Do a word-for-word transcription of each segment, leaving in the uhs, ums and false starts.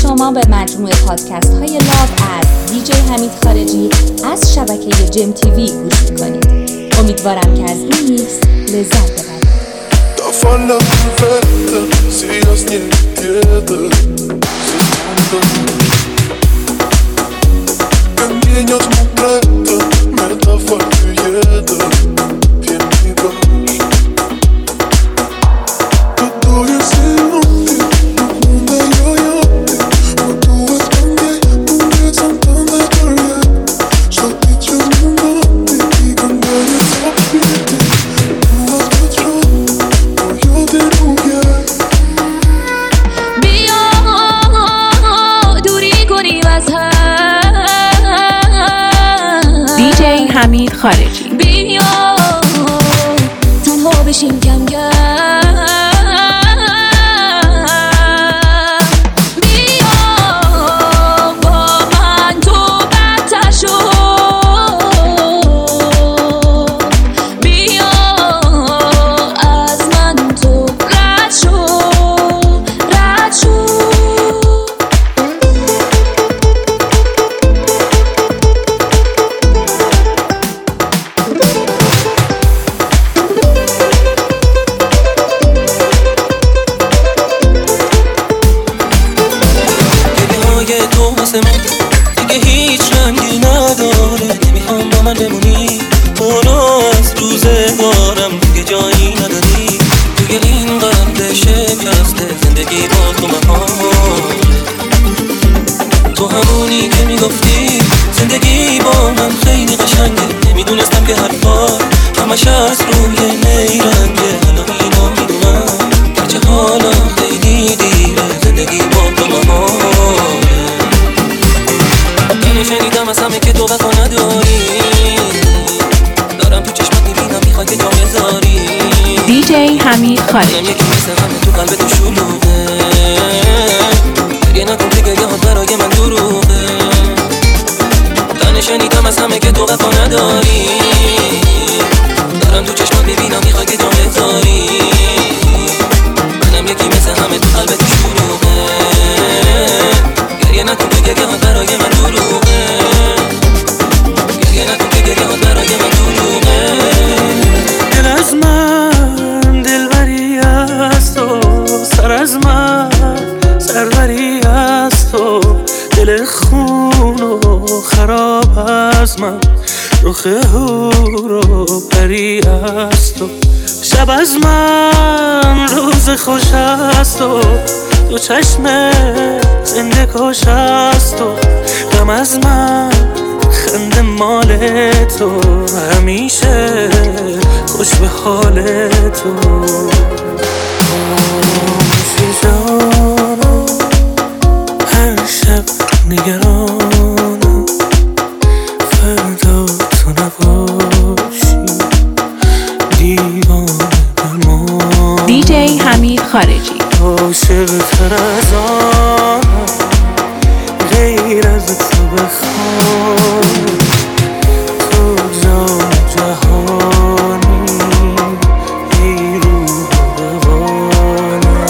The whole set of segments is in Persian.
شما به مجموعه پادکست های لاو از دیجی حمید خارجی از شبکه جم تیوی گوش میکنید. امیدوارم که از این میکس لذت ببرید. Ta falla perfetta, sigas niente. Cammino smutretta, merda farfieta. Vieni qua. Tutto io sei notte, non da io io. Ma tu aspetti, non è soltanto storia. Sto dicendo notte, ti cambia sapete. Tu aspetti. بیا دوری کنیم از هم. دیجی حمید خارجی. بیا تنها بشیم کم کم. بیا با من تو بدتر شو. بیا از من تو رد شو رد شو. گریه‌های تو واسه من دیگه هیچ رنگی نداره. نمیخوام با من بمونی، برو از روزگارم دیگه جایی نداری. توی این قلب شکسته زندگی با تو محاله. تو همونی که میگفتی زندگی با من خیلی قشنگه. نمیدونستم که حرفات همش از روی نیرنگه. حالا اینو میدونم گرچه حالا خیلی دیره، زندگی با تو محاله. اینو شنیدم از همه که تو وفا نداری. دارم تو چشمت میبینم میخوای که جا بذاری. دیجی حمید خارجی. یکی مثل همه تو قلب تو شلوغه. گریه نکن که گریه هات برای من دروغه. دانه شنیدم از همه که تو وفا نداری. دارم تو چشمات میبینم میخوای که جا بذاری. منم یکی مثل همه تو قلب تو شلوغه. گریه نکن که گریه هات برای من دروغه. گریه نکن که گریه هات برای من دروغه. دل از من دلبری از تو، سر از من سروری از تو. دل خون و خراب از من، رخ هور و پری از تو. شب از من روز خوش از تو، تو چشم زنده کش از تو. غم از من خنده مال تو، همیشه خوش به حال تو. آموزی جانم هر شب نگرانم، فردا تو نباشی دیوانه بمانم. دیجی حمید خارجی. عاشق تر از آنم غیر از تو بخوام. تو جان جهانی ای روح روانم.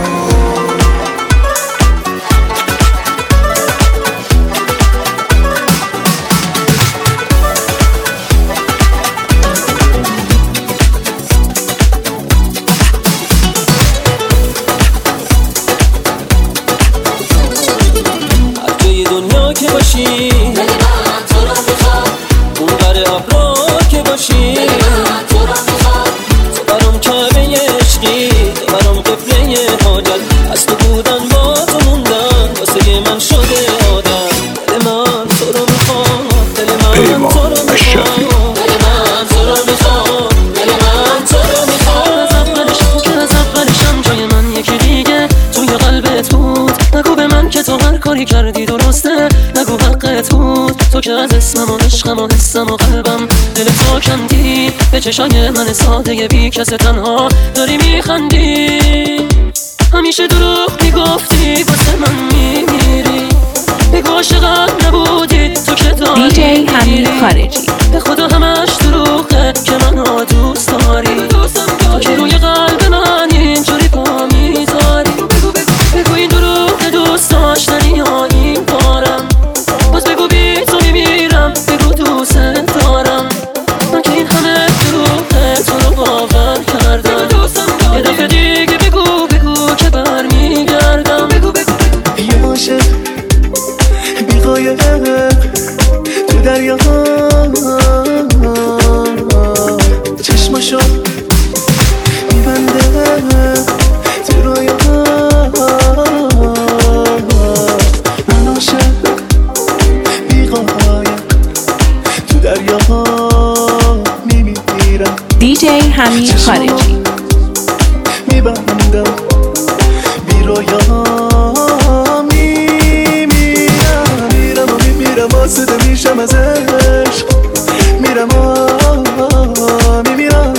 هر جای دنیا که باشی دل من تو رو میخواد. اون بر ابرا که باشی دل من تو رو میخواد. تو برام کعبه عشقی، تو برام قبله حاجت. از تو بودن با تو موندن واسه من شده عادت. دل من تو رو میخواد، دل من تو رو میخواد. دل من تو رو میخواد. دل من تو رو میخواد. از اولشم که از اولشم جای من یکی دیگه توی قلبت بود. نگو به من که تو هر کاری کردی درسته، نگو حقت بود. تو که از اسمم و عشقم و حسم و قلبم دل تو کندی. به چشای من ساده بی کس تنها داری میخندی. همیشه دروغ میگفتی واسه من میمیری. بگو عاشقم نبودی تو که داری. دیجی حمید خارجی. به خدا همش دروغه که منو دوست داری. تو که روی قلب من اینجوری پا میذاری. بگو بگو بگو این دروغ دوست داشتنی حمید خارجی. میبندم بی رویا میمیرم، میرم و میمیرم واسده میشم از عشق، میرم و میمیرم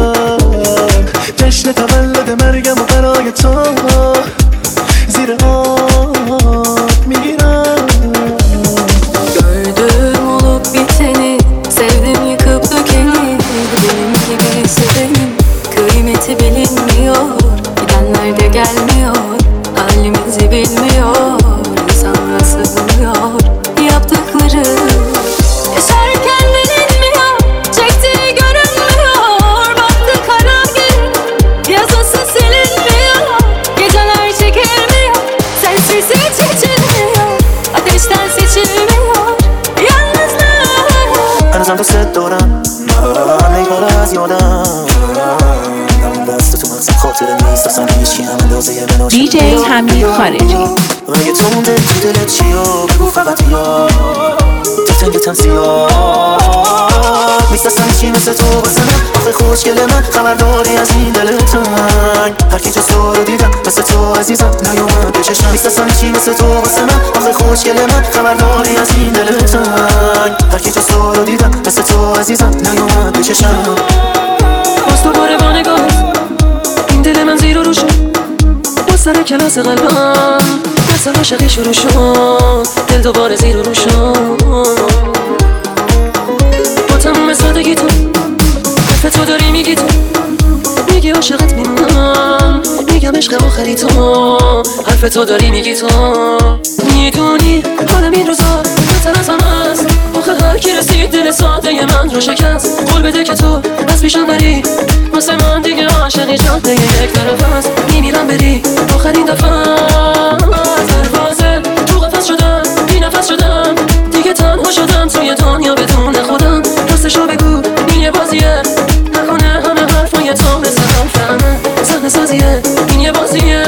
جشن تولد مرگم و برای تو زیر آب میگیرم. Gördüğüm olup biteni, sevdim yıkıp dökeni, benim gibi sevenim, kıymeti bilinmiyor, gidenler de gelmiyor, halimizi bilmiyor, insanlar sığmıyor, yaptıkları yaşarken bilinmiyor, çektiği görünmüyor, baktı kara gün, yazısı silinmiyor, geceler çekilmiyor, sensiz hiç içilmiyor, ateşten seçilmiyor, yalnızlık. هنوزم دوست دارم، همه کار از یادم، دست تو مغزم خاطره نیست، اصلا هیچی هم اندازه من دی جی حمید خارجی. اگه تو مونده تو دلت چیا بگو فقط یا دلتنگ تنزیاد نیست، اصلا هیچی مثل تو واسه من، آخه خوشگل من خبرداری از این دل تنگ، هر کی جز تو رو دیدم مثل تو عزیزم نیومد به چشمم، نیست اصلا هیچی مثل تو واسه من، آخه خوشگل من خبرداری از این دل تنگ، هر کی جز تو رو دیدم مثل تو عزیزم نیومد به چشمم. باز دوباره با نگاهت این دل من زیر و رو شد، باز سر کلاس قلبم درس عاشقی شروع شد، دل دوباره زیر و رو شد، با تموم سادگی تو حرف تو داری میگی، تو میگی عاشقت میمونم، میگم عشق آخری تو، حرف تو داری میگی، تو میدونی حالم این روزا بهتر از همه است، آخه هر کی رسید دل ساده من رو شکست، قول بده که تو از پیشم بری، واسه من دیگه عاشقی جاده یک طرف است، میمیرم بری آخرین دفعه از دروازه تو قفس شدم، بی نفس شدم، دیگه تنها شدم توی دنیا بدون خودم، راستشو بگو این یه بازیه، نکنه همه حرفای تو مثل هم فهمه، صحنه سازیه این یه بازیه.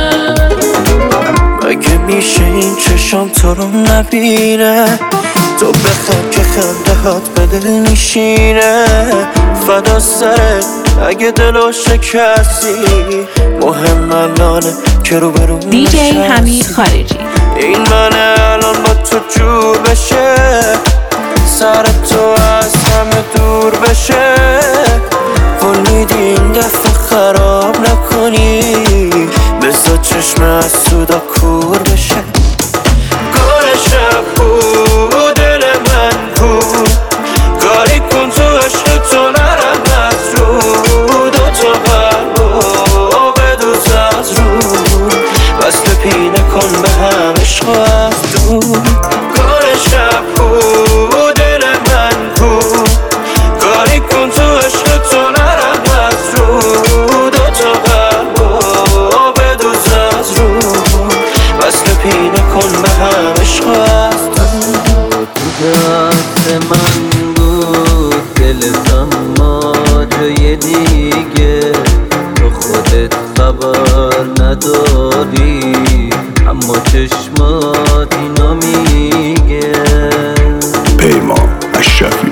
مگه میشه این چشم تو رو نبینه، تو بخند که خنده هات به دل میشینه، فدا سرت اگه دلو شکستی، مهم الانه که رو برون نشستی. دی جی حمید خارجی. این منه الان با تو جور بشه، سر تو از همه دور بشه، قول میدی این دفعه خراب نکنی، بذار چشم از سودا کور بشه. گل شب بود دل من بود، کاری کن تو عشق تو نرم از رو، دوتا قلبو بدوز از رو، وصل پینه کن به هم عشق از دور. گل شب بود دل من بود، کاری کن تو عشق تو نرم از رو، دوتا قلبو بدوز از رو، وصل پینه کن به هم عشق از دور. تو دست من بود دل اما جای دیگه، تو خودت خبر نداری، اما چشمات اینو میگه. پیمان اشرفی.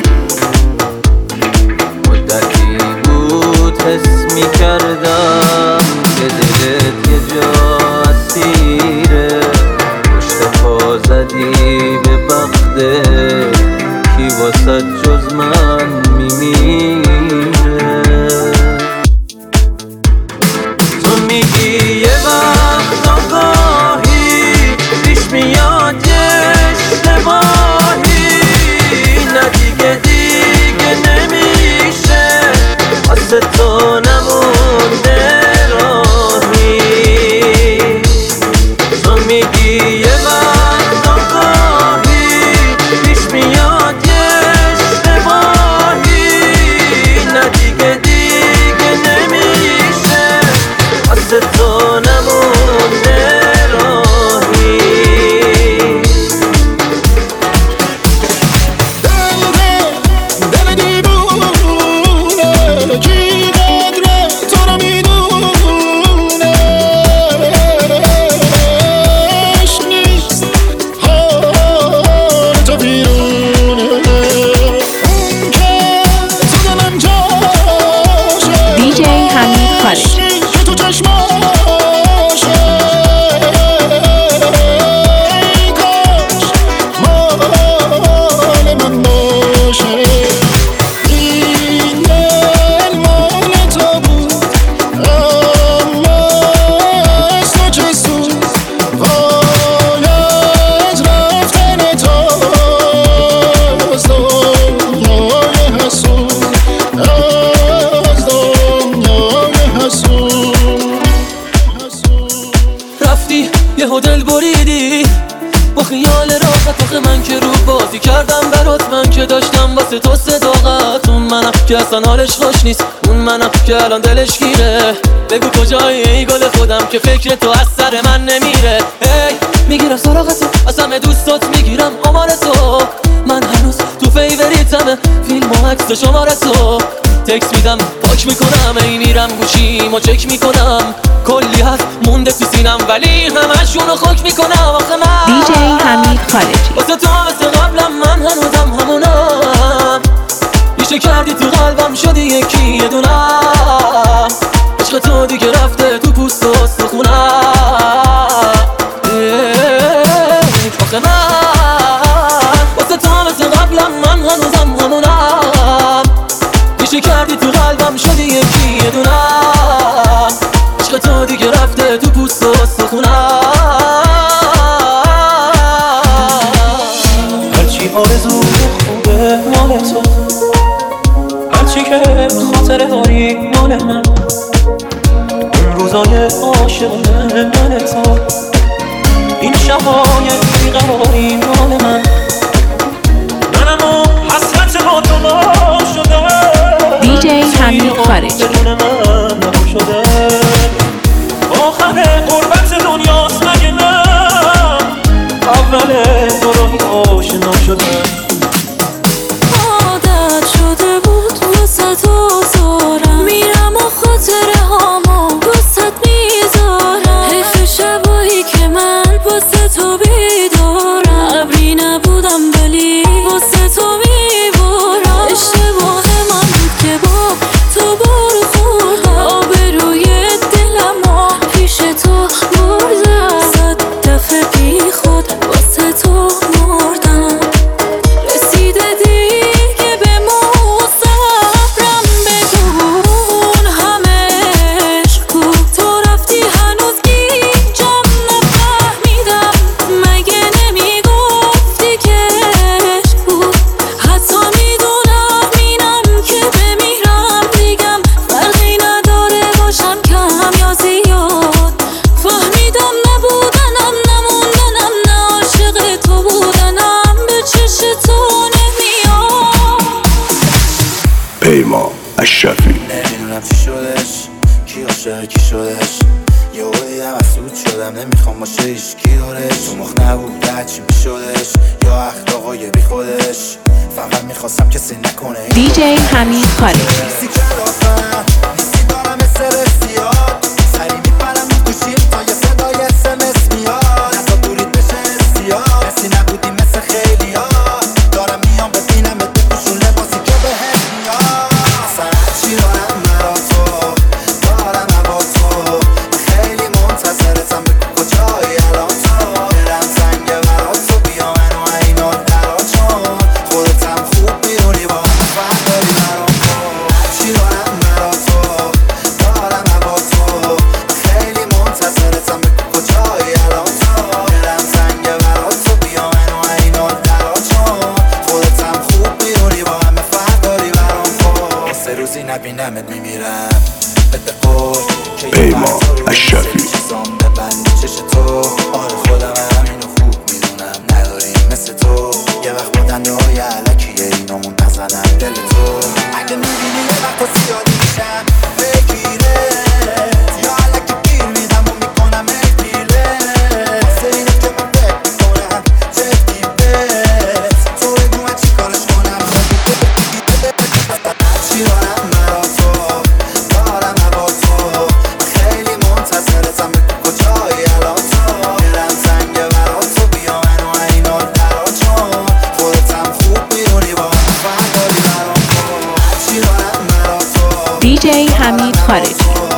مدتی بود حس میکردم که دلت یه جا اسیره، پشت پا زدی به بخته کی واسه جز من میمیره. تو میگی یه وقت آگاهی پیش میاد یه اشتباهی، نه دیگه دیگه نمیشه، واسه تو نمونده واسه تو صداقت. اون منم که اصلا حالش خوش نیست، اون منم که الان دلش گیره. بگو کجایی ای گل خودم که فکر تو از سر من نمیره. ای میگیرم سراغتو، از همه دوستات میگیرم آمار تو. من هنوز تو فیوریتمه، فیلم و عکس و شماره تو. تکس میدم پاک میکنم، ای میرم گوشیمو چک میکنم. کلی هست مونده تو سینم ولی همشونو خاک میکنم. آخه من دی جی حمید خارجی واسه تو مثل قبلم من هنوزم همونم. میشه کردی تو قلبم شدی یکی یه دونم. عشق تو دیگه رفته تو پوست و استخونم. آخه من واسه تو مثل قبلم من هنوزم همونم. میشه کردی تو قلبم شدی یکی یه دونم. عشق تو دیگه رفته تو پوست و استخونم. هرچی آرزو خوبه مال تو، هرچی که خاطره داری مال من. اون روزای عاشقانه مال تو، این شبای بیقراری مال من. منم و حسرت با تو ما شده. دی جی حمید خارجی درون من نبو شده. آخر غربت دنیاست مگه نه، اول تو رو این آشنا شده. عادت شده بود واسه تو زارم، میرم و خاطره هامو واسه میذارم. حیف شبایی که من واسه تو بیدارم، ابری نبودم ولی واسه تو میبارم. اشتباه من بود که با تو بارو خوردم، آبروی دلمو پیش تو بردم. صد دفعه بی خود واسه تو مردم. رسیده دیگه به مصبرم، بدون همه عشق کو. تو رفتی هنوز گیجم نفهمیدم، مگه نمیگفتی که عشق بود. حتی میدونم اینم که بمیرم دیگم فرقی نداره باشم کم یا زیاد. فهمیدم نبودنم نموندنم نه عاشق تو بودنم به چش تو نمیاد. پیمان اشرفی. نمیدونم چی شدش، کی عاشق کی شدش. یهو دیدم مسعود شدم، نمیخوام باشه هیچکی دارش. تو مخ نبود هرچی میشدش، یا اخلاقای بی خودش. فقط میخواستم کسی نکنه. دی جی حمید خارجی نیستی کلافم، نیستی دارم سر زیاد. سری میپرم میکوشیم تا یه صدای اسمس میاد. نزا دوریت بشه زیاد، کسی نبودی مثل خیلی ها. دارم میام ببینم ات پوشون لباسی که بهت میاد. اصلا هرچی دارم مرا تو، دارم هوا تو. خیلی منتظرتم بگو کجایی الان تو. دلم زنگه برا تو، بیا منو اینال درا چون. خودتم خوب میدونی با هم فرق داری برام کن. هرچی دارم مرا تو، دارم هوا تو. خیلی منتظرتم بگو کجایی الان تو. دلم زنگه برا تو، بیا منو اینال درا چون. خودتم خوب میدونی با هم فرق داری برام کن. سه روزی نبینمت میمیرم، بده قول که یه پیمان وقت رو اشرفی. چیزام ببندی چش تو. آره خودم همینو خوب میدونم نداریم مثل تو. یه وقت با دنده های علکیه اینامون نزنم دل تو. اگه میبینی یه وقت زیادی میشم بگیره، یا علکی گیر میدم و میکنم اگیره. واسه اینه که من فکر میکنم جدی بهت. تو بگو من چی کارش کنم. چی دارم مرا تو، دارم هوا تو. خیلی منتظرتم بگو کجایی الان تو. دلم زنگه برا تو، بیا منو اینال درا چون. خودتم خوب میدونی با هم فرق داری برام کن. چی دارم مرا تو، دی جی حمید خارجی